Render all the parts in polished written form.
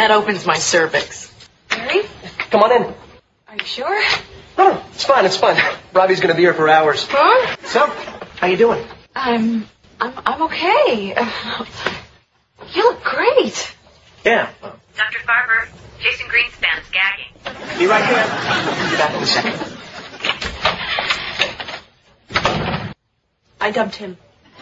That opens my cervix. Harry? Come on in. Are you sure? No, it's fine, it's fine. Robbie's gonna be here for hours. Huh? So, how you doing? I'm okay. You look great. Yeah. Dr. Farber, Jason Greenspan's gagging. Be right there. I'll be back in a second. I dumped him.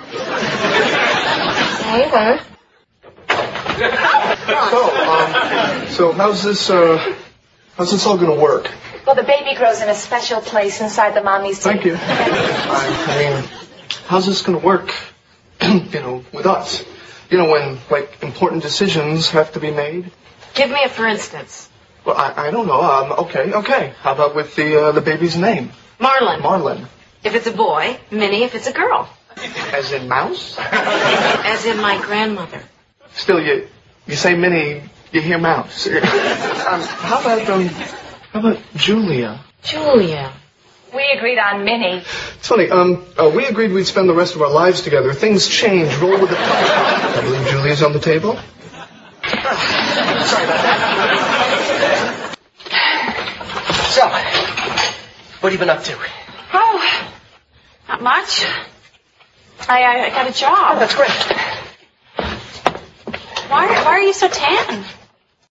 So how's this all gonna work? Well, the baby grows in a special place inside the mommy's Thank you. I mean, how's this gonna work, with us? When, important decisions have to be made? Give me a for instance. Well, I don't know. Okay. How about with the baby's name? Marlin. Marlin. If it's a boy, Minnie if it's a girl. As in mouse? As in my grandmother. Still, you say Minnie, you hear mouse. How about Julia? Julia. We agreed on Minnie. It's funny, we agreed we'd spend the rest of our lives together. Things change. Roll with the punches. I believe Julia's on the table. Sorry about that. So, what have you been up to? Oh, not much. I got a job. Oh, that's great. Why are you so tan?